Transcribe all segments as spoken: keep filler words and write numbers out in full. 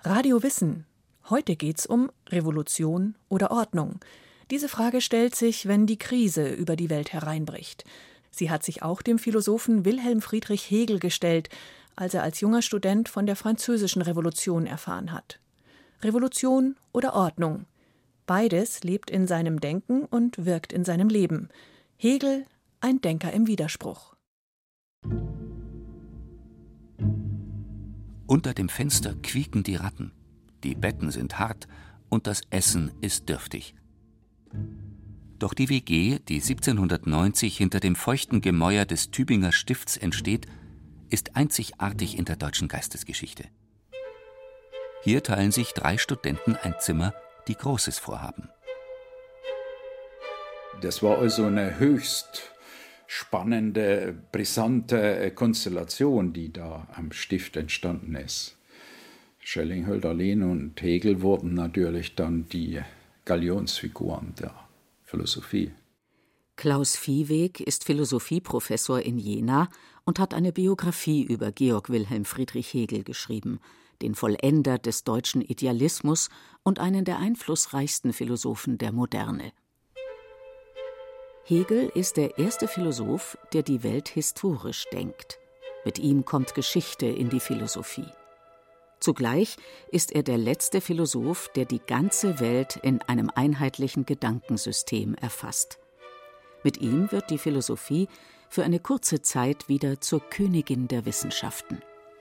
Radio Wissen. Heute geht's um Revolution oder Ordnung. Diese Frage stellt sich, wenn die Krise über die Welt hereinbricht. Sie hat sich auch dem Philosophen Wilhelm Friedrich Hegel gestellt, als er als junger Student von der Französischen Revolution erfahren hat. Revolution oder Ordnung. Beides lebt in seinem Denken und wirkt in seinem Leben. Hegel, ein Denker im Widerspruch. Unter dem Fenster quieken die Ratten, die Betten sind hart und das Essen ist dürftig. Doch die W G, die siebzehnhundertneunzig hinter dem feuchten Gemäuer des Tübinger Stifts entsteht, ist einzigartig in der deutschen Geistesgeschichte. Hier teilen sich drei Studenten ein Zimmer, die Großes vorhaben. Das war also eine höchst spannende, brisante Konstellation, die da am Stift entstanden ist. Schelling, Hölderlin und Hegel wurden natürlich dann die Galionsfiguren der Philosophie. Klaus Viehweg ist Philosophieprofessor in Jena und hat eine Biografie über Georg Wilhelm Friedrich Hegel geschrieben, den Vollender des deutschen Idealismus und einen der einflussreichsten Philosophen der Moderne. Hegel ist der erste Philosoph, der die Welt historisch denkt. Mit ihm kommt Geschichte in die Philosophie. Zugleich ist er der letzte Philosoph, der die ganze Welt in einem einheitlichen Gedankensystem erfasst. Mit ihm wird die Philosophie für eine kurze Zeit wieder zur Königin der Wissenschaften.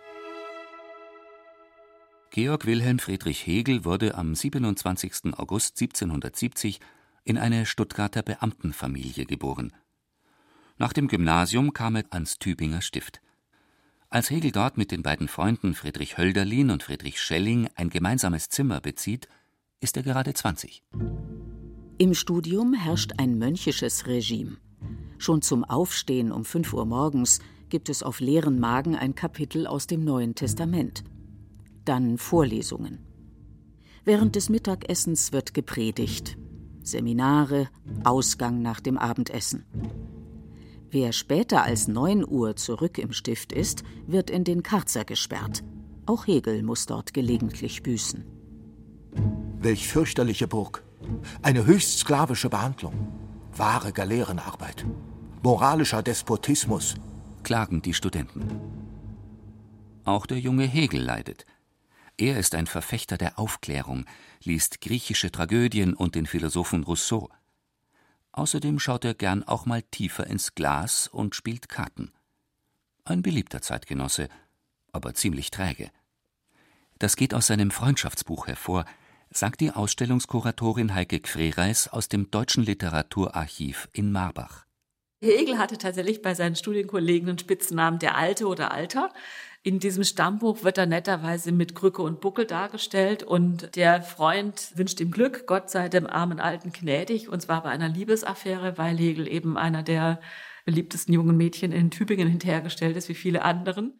Georg Wilhelm Friedrich Hegel wurde am siebenundzwanzigsten August siebzehnhundertsiebzig in eine Stuttgarter Beamtenfamilie geboren. Nach dem Gymnasium kam er ans Tübinger Stift. Als Hegel dort mit den beiden Freunden Friedrich Hölderlin und Friedrich Schelling ein gemeinsames Zimmer bezieht, ist er gerade zwanzig. Im Studium herrscht ein mönchisches Regime. Schon zum Aufstehen um fünf Uhr morgens gibt es auf leeren Magen ein Kapitel aus dem Neuen Testament. Dann Vorlesungen. Während des Mittagessens wird gepredigt. Seminare, Ausgang nach dem Abendessen. Wer später als neun Uhr zurück im Stift ist, wird in den Karzer gesperrt. Auch Hegel muss dort gelegentlich büßen. Welch fürchterliche Burg. Eine höchst sklavische Behandlung. Wahre Galeerenarbeit. Moralischer Despotismus. Klagen die Studenten. Auch der junge Hegel leidet. Er ist ein Verfechter der Aufklärung, liest griechische Tragödien und den Philosophen Rousseau. Außerdem schaut er gern auch mal tiefer ins Glas und spielt Karten. Ein beliebter Zeitgenosse, aber ziemlich träge. Das geht aus seinem Freundschaftsbuch hervor, sagt die Ausstellungskuratorin Heike Gfreyreis aus dem Deutschen Literaturarchiv in Marbach. Hegel hatte tatsächlich bei seinen Studienkollegen den Spitznamen der Alte oder Alter. In diesem Stammbuch wird er netterweise mit Krücke und Buckel dargestellt und der Freund wünscht ihm Glück, Gott sei dem armen Alten gnädig, und zwar bei einer Liebesaffäre, weil Hegel eben einer der beliebtesten jungen Mädchen in Tübingen hinterhergestellt ist, wie viele anderen.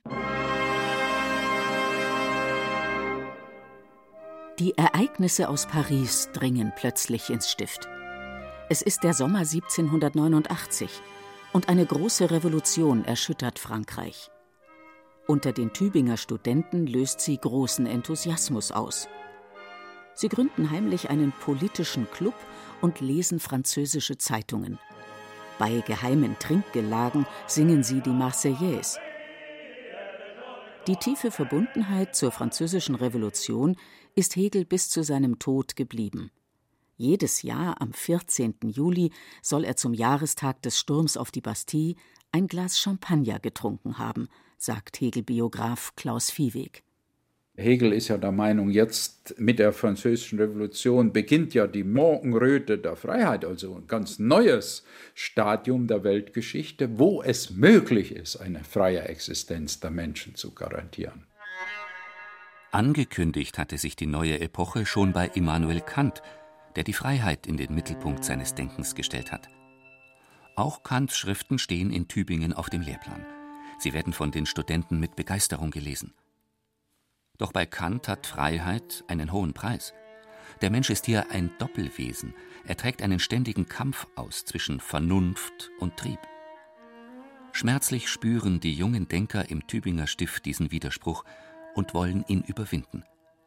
Die Ereignisse aus Paris dringen plötzlich ins Stift. Es ist der Sommer siebzehnhundertneunundachtzig und eine große Revolution erschüttert Frankreich. Unter den Tübinger Studenten löst sie großen Enthusiasmus aus. Sie gründen heimlich einen politischen Club und lesen französische Zeitungen. Bei geheimen Trinkgelagen singen sie die Marseillaise. Die tiefe Verbundenheit zur Französischen Revolution ist Hegel bis zu seinem Tod geblieben. Jedes Jahr am vierzehnten Juli soll er zum Jahrestag des Sturms auf die Bastille ein Glas Champagner getrunken haben, sagt Hegel-Biograf Klaus Viehweg. Hegel ist ja der Meinung, jetzt mit der Französischen Revolution beginnt ja die Morgenröte der Freiheit, also ein ganz neues Stadium der Weltgeschichte, wo es möglich ist, eine freie Existenz der Menschen zu garantieren. Angekündigt hatte sich die neue Epoche schon bei Immanuel Kant, der die Freiheit in den Mittelpunkt seines Denkens gestellt hat. Auch Kants Schriften stehen in Tübingen auf dem Lehrplan. Sie werden von den Studenten mit Begeisterung gelesen. Doch bei Kant hat Freiheit einen hohen Preis. Der Mensch ist hier ein Doppelwesen. Er trägt einen ständigen Kampf aus zwischen Vernunft und Trieb. Schmerzlich spüren die jungen Denker im Tübinger Stift diesen Widerspruch und wollen ihn überwinden.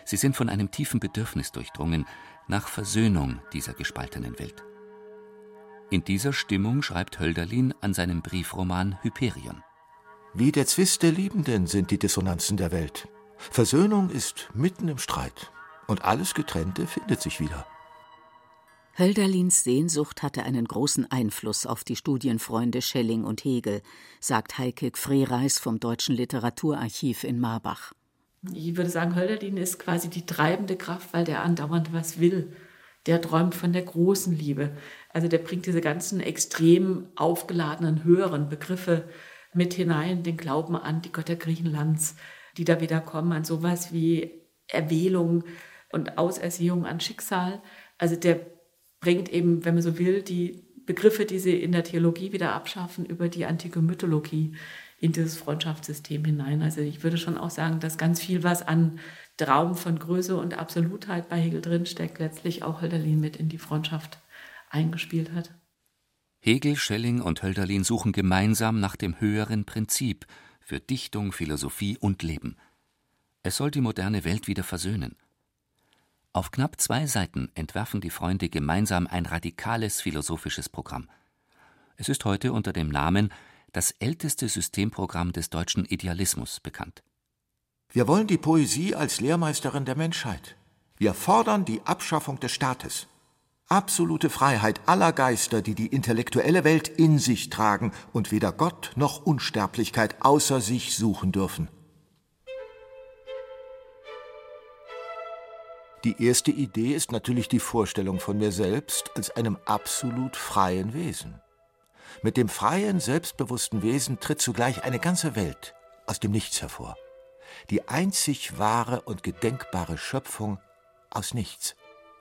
Sie sind von einem tiefen Bedürfnis durchdrungen nach Versöhnung dieser gespaltenen Welt. In dieser Stimmung schreibt Hölderlin an seinem Briefroman Hyperion. Wie der Zwist der Liebenden sind die Dissonanzen der Welt. Versöhnung ist mitten im Streit und alles Getrennte findet sich wieder. Hölderlins Sehnsucht hatte einen großen Einfluss auf die Studienfreunde Schelling und Hegel, sagt Heike Gfrey-Reis vom Deutschen Literaturarchiv in Marbach. Ich würde sagen, Hölderlin ist quasi die treibende Kraft, weil der andauernd was will. Der träumt von der großen Liebe. Also der bringt diese ganzen extrem aufgeladenen, höheren Begriffe mit hinein, den Glauben an die Götter Griechenlands, die da wieder kommen, an sowas wie Erwählung und Ausersehung an Schicksal. Also der bringt eben, wenn man so will, die Begriffe, die sie in der Theologie wieder abschaffen, über die antike Mythologie in dieses Freundschaftssystem hinein. Also ich würde schon auch sagen, dass ganz viel, was an Traum von Größe und Absolutheit bei Hegel drinsteckt, letztlich auch Hölderlin mit in die Freundschaft eingespielt hat. Hegel, Schelling und Hölderlin suchen gemeinsam nach dem höheren Prinzip für Dichtung, Philosophie und Leben. Es soll die moderne Welt wieder versöhnen. Auf knapp zwei Seiten entwerfen die Freunde gemeinsam ein radikales philosophisches Programm. Es ist heute unter dem Namen das älteste Systemprogramm des deutschen Idealismus bekannt. Wir wollen die Poesie als Lehrmeisterin der Menschheit. Wir fordern die Abschaffung des Staates. Absolute Freiheit aller Geister, die die intellektuelle Welt in sich tragen und weder Gott noch Unsterblichkeit außer sich suchen dürfen. Die erste Idee ist natürlich die Vorstellung von mir selbst als einem absolut freien Wesen. Mit dem freien, selbstbewussten Wesen tritt zugleich eine ganze Welt aus dem Nichts hervor. Die einzig wahre und gedenkbare Schöpfung aus Nichts.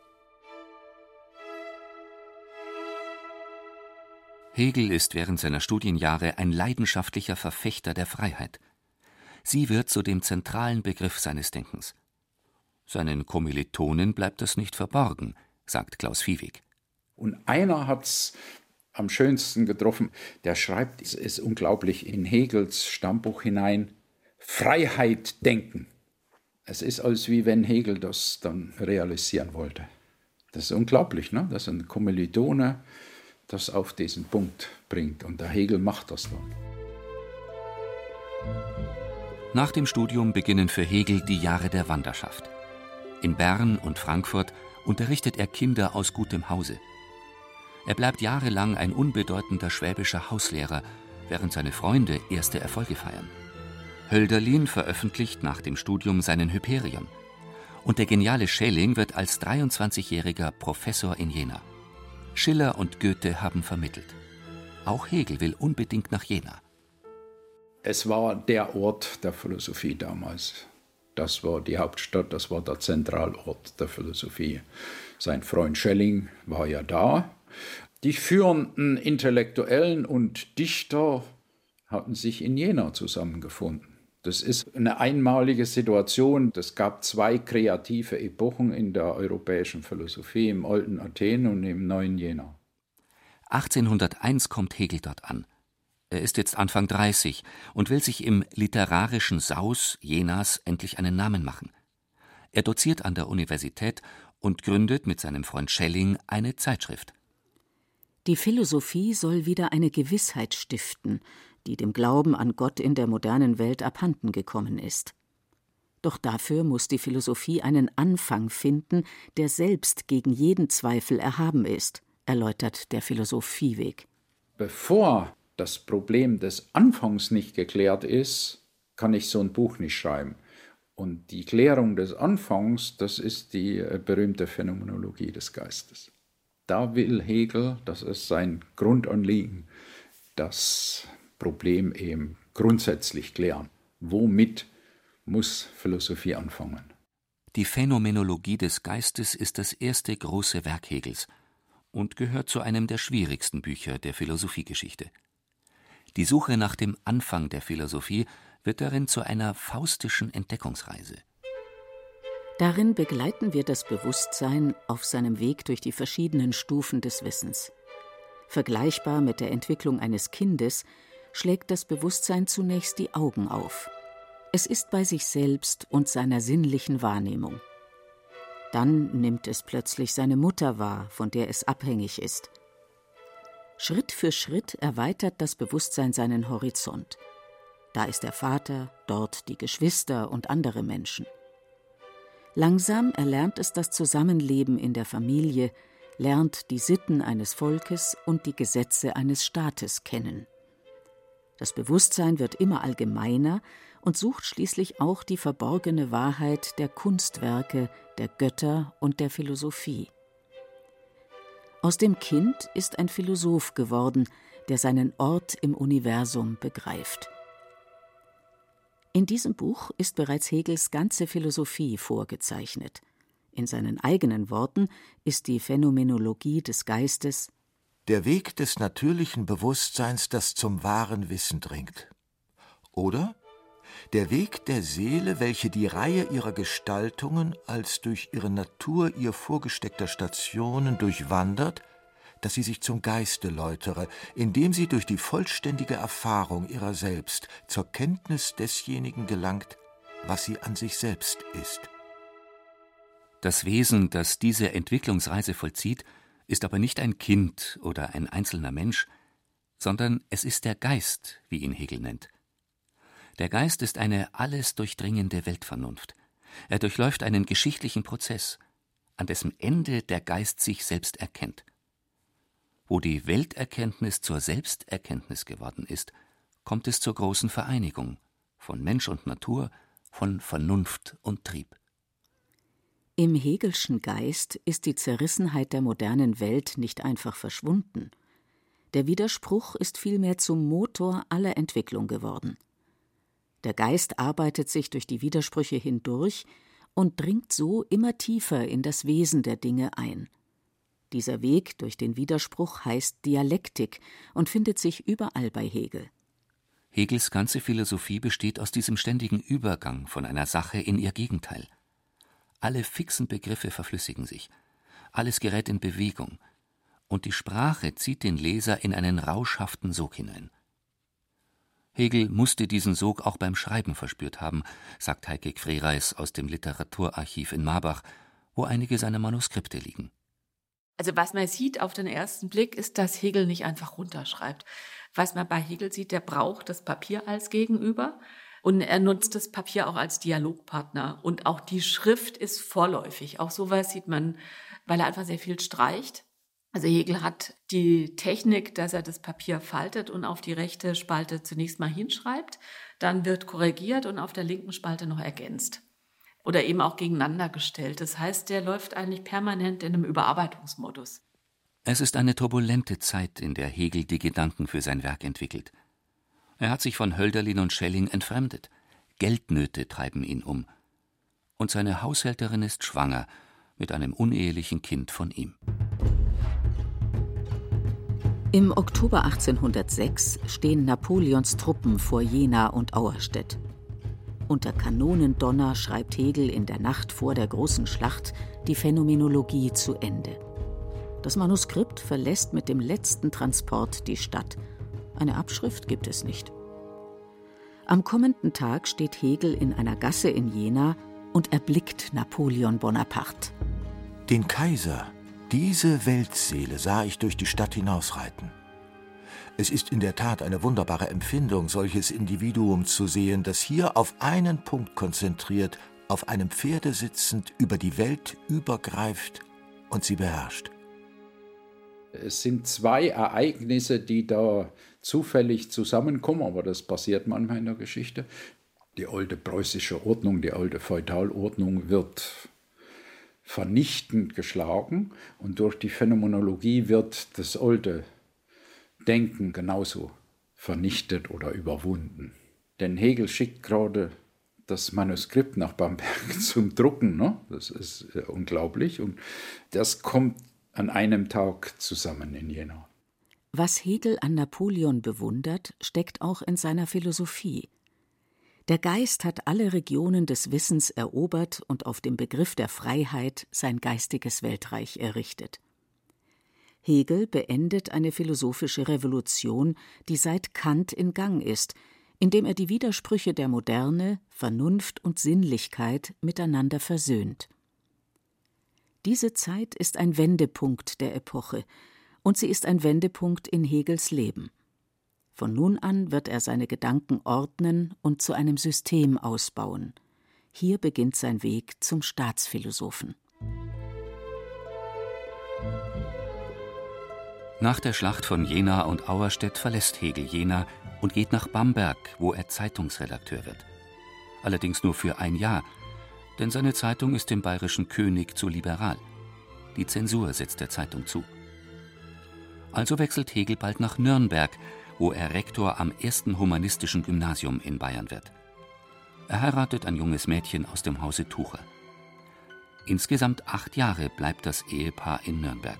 Hegel ist während seiner Studienjahre ein leidenschaftlicher Verfechter der Freiheit. Sie wird zu dem zentralen Begriff seines Denkens. Seinen Kommilitonen bleibt das nicht verborgen, sagt Klaus Viehweg. Und einer hat's am schönsten getroffen, der schreibt, es ist unglaublich, in Hegels Stammbuch hinein, Freiheit denken. Es ist, als wie wenn Hegel das dann realisieren wollte. Das ist unglaublich, ne? Dass ein Kommilitone das auf diesen Punkt bringt. Und der Hegel macht das dann. Nach dem Studium beginnen für Hegel die Jahre der Wanderschaft. In Bern und Frankfurt unterrichtet er Kinder aus gutem Hause. Er bleibt jahrelang ein unbedeutender schwäbischer Hauslehrer, während seine Freunde erste Erfolge feiern. Hölderlin veröffentlicht nach dem Studium seinen Hyperion. Und der geniale Schelling wird als dreiundzwanzigjähriger Professor in Jena. Schiller und Goethe haben vermittelt. Auch Hegel will unbedingt nach Jena. Es war der Ort der Philosophie damals. Das war die Hauptstadt, das war der Zentralort der Philosophie. Sein Freund Schelling war ja da. Die führenden Intellektuellen und Dichter hatten sich in Jena zusammengefunden. Das ist eine einmalige Situation. Es gab zwei kreative Epochen in der europäischen Philosophie, im alten Athen und im neuen Jena. achtzehnhunderteins kommt Hegel dort an. Er ist jetzt Anfang dreißig und will sich im literarischen Saus Jenas endlich einen Namen machen. Er doziert an der Universität und gründet mit seinem Freund Schelling eine Zeitschrift. Die Philosophie soll wieder eine Gewissheit stiften, die dem Glauben an Gott in der modernen Welt abhanden gekommen ist. Doch dafür muss die Philosophie einen Anfang finden, der selbst gegen jeden Zweifel erhaben ist, erläutert der Philosoph Viehweg. Bevor das Problem des Anfangs nicht geklärt ist, kann ich so ein Buch nicht schreiben. Und die Klärung des Anfangs, das ist die berühmte Phänomenologie des Geistes. Da will Hegel, das ist sein Grundanliegen, das Problem eben grundsätzlich klären. Womit muss Philosophie anfangen? Die Phänomenologie des Geistes ist das erste große Werk Hegels und gehört zu einem der schwierigsten Bücher der Philosophiegeschichte. Die Suche nach dem Anfang der Philosophie wird darin zu einer faustischen Entdeckungsreise. Darin begleiten wir das Bewusstsein auf seinem Weg durch die verschiedenen Stufen des Wissens. Vergleichbar mit der Entwicklung eines Kindes schlägt das Bewusstsein zunächst die Augen auf. Es ist bei sich selbst und seiner sinnlichen Wahrnehmung. Dann nimmt es plötzlich seine Mutter wahr, von der es abhängig ist. Schritt für Schritt erweitert das Bewusstsein seinen Horizont. Da ist der Vater, dort die Geschwister und andere Menschen. Langsam erlernt es das Zusammenleben in der Familie, lernt die Sitten eines Volkes und die Gesetze eines Staates kennen. Das Bewusstsein wird immer allgemeiner und sucht schließlich auch die verborgene Wahrheit der Kunstwerke, der Götter und der Philosophie. Aus dem Kind ist ein Philosoph geworden, der seinen Ort im Universum begreift. In diesem Buch ist bereits Hegels ganze Philosophie vorgezeichnet. In seinen eigenen Worten ist die Phänomenologie des Geistes der Weg des natürlichen Bewusstseins, das zum wahren Wissen dringt. Oder der Weg der Seele, welche die Reihe ihrer Gestaltungen als durch ihre Natur ihr vorgesteckter Stationen durchwandert, dass sie sich zum Geiste läutere, indem sie durch die vollständige Erfahrung ihrer selbst zur Kenntnis desjenigen gelangt, was sie an sich selbst ist. Das Wesen, das diese Entwicklungsreise vollzieht, ist aber nicht ein Kind oder ein einzelner Mensch, sondern es ist der Geist, wie ihn Hegel nennt. Der Geist ist eine alles durchdringende Weltvernunft. Er durchläuft einen geschichtlichen Prozess, an dessen Ende der Geist sich selbst erkennt. Wo die Welterkenntnis zur Selbsterkenntnis geworden ist, kommt es zur großen Vereinigung von Mensch und Natur, von Vernunft und Trieb. Im Hegelschen Geist ist die Zerrissenheit der modernen Welt nicht einfach verschwunden. Der Widerspruch ist vielmehr zum Motor aller Entwicklung geworden. Der Geist arbeitet sich durch die Widersprüche hindurch und dringt so immer tiefer in das Wesen der Dinge ein. Dieser Weg durch den Widerspruch heißt Dialektik und findet sich überall bei Hegel. Hegels ganze Philosophie besteht aus diesem ständigen Übergang von einer Sache in ihr Gegenteil. Alle fixen Begriffe verflüssigen sich, alles gerät in Bewegung, und die Sprache zieht den Leser in einen rauschhaften Sog hinein. Hegel musste diesen Sog auch beim Schreiben verspürt haben, sagt Heike Quereis aus dem Literaturarchiv in Marbach, wo einige seiner Manuskripte liegen. Also was man sieht auf den ersten Blick, ist, dass Hegel nicht einfach runterschreibt. Was man bei Hegel sieht, der braucht das Papier als Gegenüber und er nutzt das Papier auch als Dialogpartner. Und auch die Schrift ist vorläufig. Auch sowas sieht man, weil er einfach sehr viel streicht. Also Hegel hat die Technik, dass er das Papier faltet und auf die rechte Spalte zunächst mal hinschreibt, dann wird korrigiert und auf der linken Spalte noch ergänzt. Oder eben auch gegeneinander gestellt. Das heißt, der läuft eigentlich permanent in einem Überarbeitungsmodus. Es ist eine turbulente Zeit, in der Hegel die Gedanken für sein Werk entwickelt. Er hat sich von Hölderlin und Schelling entfremdet. Geldnöte treiben ihn um. Und seine Haushälterin ist schwanger mit einem unehelichen Kind von ihm. Im Oktober achtzehnhundertsechs stehen Napoleons Truppen vor Jena und Auerstedt. Unter Kanonendonner schreibt Hegel in der Nacht vor der großen Schlacht die Phänomenologie zu Ende. Das Manuskript verlässt mit dem letzten Transport die Stadt. Eine Abschrift gibt es nicht. Am kommenden Tag steht Hegel in einer Gasse in Jena und erblickt Napoleon Bonaparte. Den Kaiser, diese Weltseele sah ich durch die Stadt hinausreiten. Es ist in der Tat eine wunderbare Empfindung, solches Individuum zu sehen, das hier auf einen Punkt konzentriert, auf einem Pferde sitzend, über die Welt übergreift und sie beherrscht. Es sind zwei Ereignisse, die da zufällig zusammenkommen, aber das passiert manchmal in der Geschichte. Die alte preußische Ordnung, die alte Feudalordnung wird vernichtend geschlagen und durch die Phänomenologie wird das alte Denken genauso vernichtet oder überwunden. Denn Hegel schickt gerade das Manuskript nach Bamberg zum Drucken, ne? Das ist äh, unglaublich und das kommt an einem Tag zusammen in Jena. Was Hegel an Napoleon bewundert, steckt auch in seiner Philosophie. Der Geist hat alle Regionen des Wissens erobert und auf dem Begriff der Freiheit sein geistiges Weltreich errichtet. Hegel beendet eine philosophische Revolution, die seit Kant in Gang ist, indem er die Widersprüche der Moderne, Vernunft und Sinnlichkeit miteinander versöhnt. Diese Zeit ist ein Wendepunkt der Epoche, und sie ist ein Wendepunkt in Hegels Leben. Von nun an wird er seine Gedanken ordnen und zu einem System ausbauen. Hier beginnt sein Weg zum Staatsphilosophen. Nach der Schlacht von Jena und Auerstedt verlässt Hegel Jena und geht nach Bamberg, wo er Zeitungsredakteur wird. Allerdings nur für ein Jahr, denn seine Zeitung ist dem bayerischen König zu liberal. Die Zensur setzt der Zeitung zu. Also wechselt Hegel bald nach Nürnberg, wo er Rektor am ersten humanistischen Gymnasium in Bayern wird. Er heiratet ein junges Mädchen aus dem Hause Tucher. Insgesamt acht Jahre bleibt das Ehepaar in Nürnberg.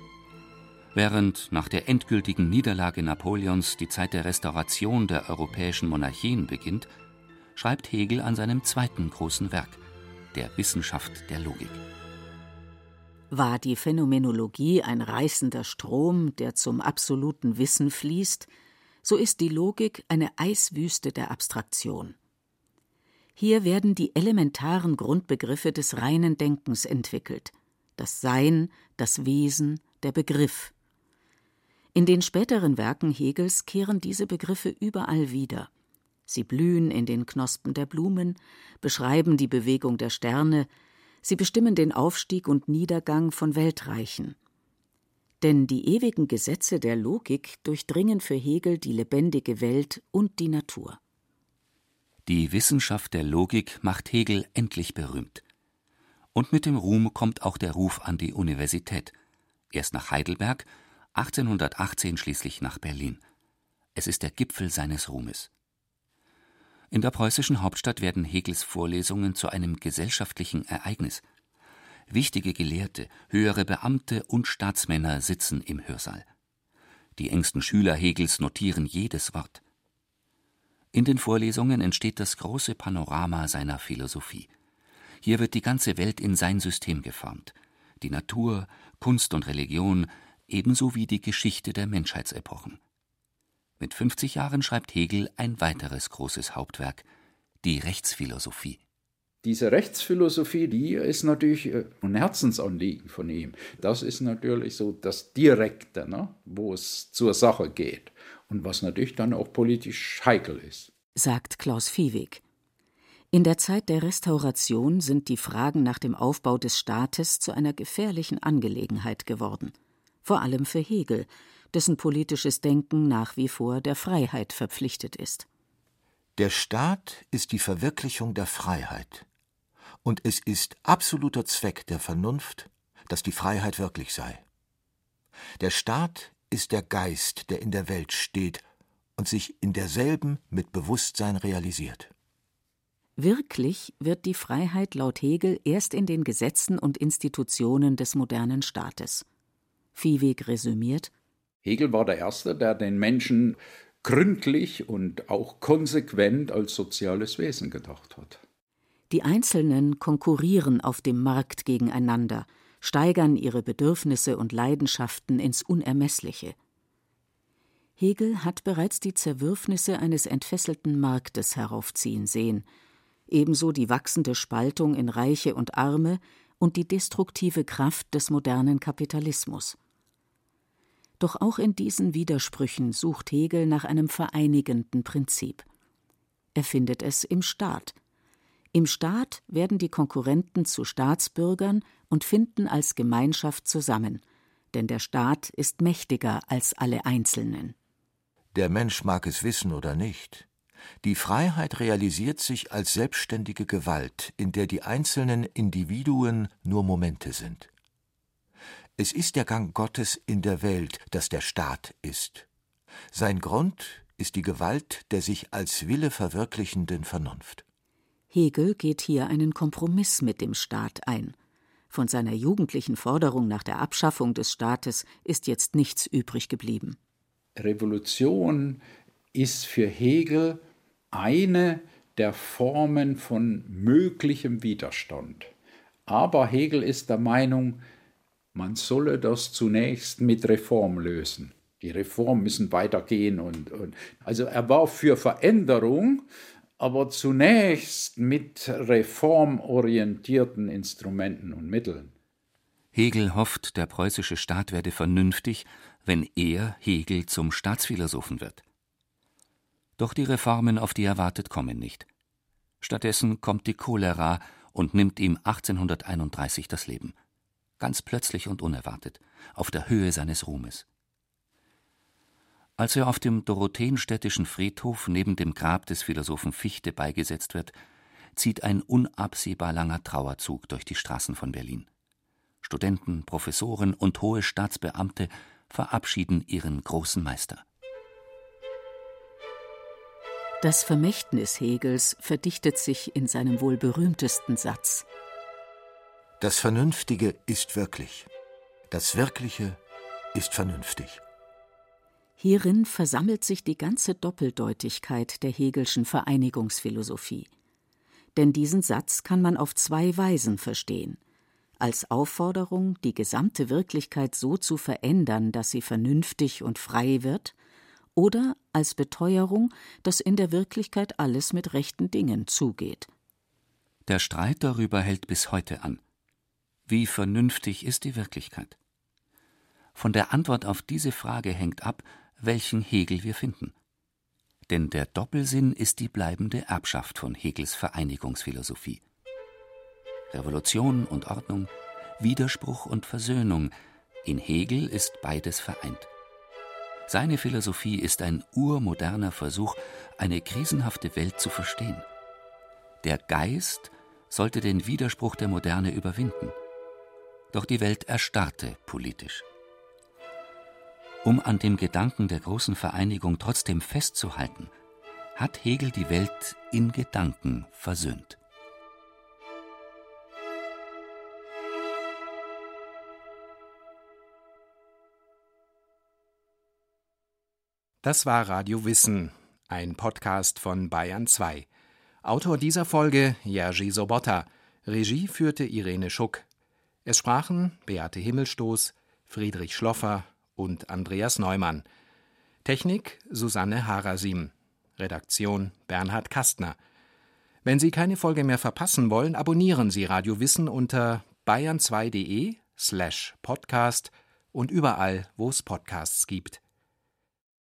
Während nach der endgültigen Niederlage Napoleons die Zeit der Restauration der europäischen Monarchien beginnt, schreibt Hegel an seinem zweiten großen Werk, der Wissenschaft der Logik. War die Phänomenologie ein reißender Strom, der zum absoluten Wissen fließt, so ist die Logik eine Eiswüste der Abstraktion. Hier werden die elementaren Grundbegriffe des reinen Denkens entwickelt: das Sein, das Wesen, der Begriff. In den späteren Werken Hegels kehren diese Begriffe überall wieder. Sie blühen in den Knospen der Blumen, beschreiben die Bewegung der Sterne, sie bestimmen den Aufstieg und Niedergang von Weltreichen. Denn die ewigen Gesetze der Logik durchdringen für Hegel die lebendige Welt und die Natur. Die Wissenschaft der Logik macht Hegel endlich berühmt. Und mit dem Ruhm kommt auch der Ruf an die Universität. Erst nach Heidelberg, achtzehnhundertachtzehn schließlich nach Berlin. Es ist der Gipfel seines Ruhmes. In der preußischen Hauptstadt werden Hegels Vorlesungen zu einem gesellschaftlichen Ereignis. Wichtige Gelehrte, höhere Beamte und Staatsmänner sitzen im Hörsaal. Die engsten Schüler Hegels notieren jedes Wort. In den Vorlesungen entsteht das große Panorama seiner Philosophie. Hier wird die ganze Welt in sein System geformt. Die Natur, Kunst und Religion, ebenso wie die Geschichte der Menschheitsepochen. Mit fünfzig Jahren schreibt Hegel ein weiteres großes Hauptwerk, die Rechtsphilosophie. Diese Rechtsphilosophie, die ist natürlich ein Herzensanliegen von ihm. Das ist natürlich so das Direkte, ne, wo es zur Sache geht und was natürlich dann auch politisch heikel ist. Sagt Klaus Viehweg. In der Zeit der Restauration sind die Fragen nach dem Aufbau des Staates zu einer gefährlichen Angelegenheit geworden. Vor allem für Hegel, dessen politisches Denken nach wie vor der Freiheit verpflichtet ist. Der Staat ist die Verwirklichung der Freiheit. Und es ist absoluter Zweck der Vernunft, dass die Freiheit wirklich sei. Der Staat ist der Geist, der in der Welt steht und sich in derselben mit Bewusstsein realisiert. Wirklich wird die Freiheit laut Hegel erst in den Gesetzen und Institutionen des modernen Staates. Viehweg resümiert: Hegel war der Erste, der den Menschen gründlich und auch konsequent als soziales Wesen gedacht hat. Die Einzelnen konkurrieren auf dem Markt gegeneinander, steigern ihre Bedürfnisse und Leidenschaften ins Unermessliche. Hegel hat bereits die Zerwürfnisse eines entfesselten Marktes heraufziehen sehen, ebenso die wachsende Spaltung in Reiche und Arme und die destruktive Kraft des modernen Kapitalismus. Doch auch in diesen Widersprüchen sucht Hegel nach einem vereinigenden Prinzip. Er findet es im Staat. Im Staat werden die Konkurrenten zu Staatsbürgern und finden als Gemeinschaft zusammen, denn der Staat ist mächtiger als alle Einzelnen. Der Mensch mag es wissen oder nicht. Die Freiheit realisiert sich als selbstständige Gewalt, in der die einzelnen Individuen nur Momente sind. Es ist der Gang Gottes in der Welt, dass der Staat ist. Sein Grund ist die Gewalt der sich als Wille verwirklichenden Vernunft. Hegel geht hier einen Kompromiss mit dem Staat ein. Von seiner jugendlichen Forderung nach der Abschaffung des Staates ist jetzt nichts übrig geblieben. Revolution ist für Hegel eine der Formen von möglichem Widerstand. Aber Hegel ist der Meinung, man solle das zunächst mit Reform lösen. Die Reformen müssen weitergehen. Und, und also er war für Veränderung, aber zunächst mit reformorientierten Instrumenten und Mitteln. Hegel hofft, der preußische Staat werde vernünftig, wenn er, Hegel, zum Staatsphilosophen wird. Doch die Reformen, auf die er wartet, kommen nicht. Stattdessen kommt die Cholera und nimmt ihm achtzehnhunderteinunddreißig das Leben. Ganz plötzlich und unerwartet, auf der Höhe seines Ruhmes. Als er auf dem Dorotheenstädtischen Friedhof neben dem Grab des Philosophen Fichte beigesetzt wird, zieht ein unabsehbar langer Trauerzug durch die Straßen von Berlin. Studenten, Professoren und hohe Staatsbeamte verabschieden ihren großen Meister. Das Vermächtnis Hegels verdichtet sich in seinem wohl berühmtesten Satz: Das Vernünftige ist wirklich. Das Wirkliche ist vernünftig. Hierin versammelt sich die ganze Doppeldeutigkeit der Hegelschen Vereinigungsphilosophie. Denn diesen Satz kann man auf zwei Weisen verstehen: als Aufforderung, die gesamte Wirklichkeit so zu verändern, dass sie vernünftig und frei wird, oder als Beteuerung, dass in der Wirklichkeit alles mit rechten Dingen zugeht. Der Streit darüber hält bis heute an. Wie vernünftig ist die Wirklichkeit? Von der Antwort auf diese Frage hängt ab, welchen Hegel wir finden. Denn der Doppelsinn ist die bleibende Erbschaft von Hegels Vereinigungsphilosophie. Revolution und Ordnung, Widerspruch und Versöhnung, in Hegel ist beides vereint. Seine Philosophie ist ein urmoderner Versuch, eine krisenhafte Welt zu verstehen. Der Geist sollte den Widerspruch der Moderne überwinden. Doch die Welt erstarrte politisch. Um an dem Gedanken der großen Vereinigung trotzdem festzuhalten, hat Hegel die Welt in Gedanken versöhnt. Das war Radio Wissen, ein Podcast von Bayern zwei. Autor dieser Folge Jerzy Sobotta, Regie führte Irene Schuck. Es sprachen Beate Himmelstoß, Friedrich Schloffer und Andreas Neumann. Technik Susanne Harasim. Redaktion Bernhard Kastner. Wenn Sie keine Folge mehr verpassen wollen, abonnieren Sie Radio Wissen unter bayern zwei punkt de slash podcast und überall, wo es Podcasts gibt.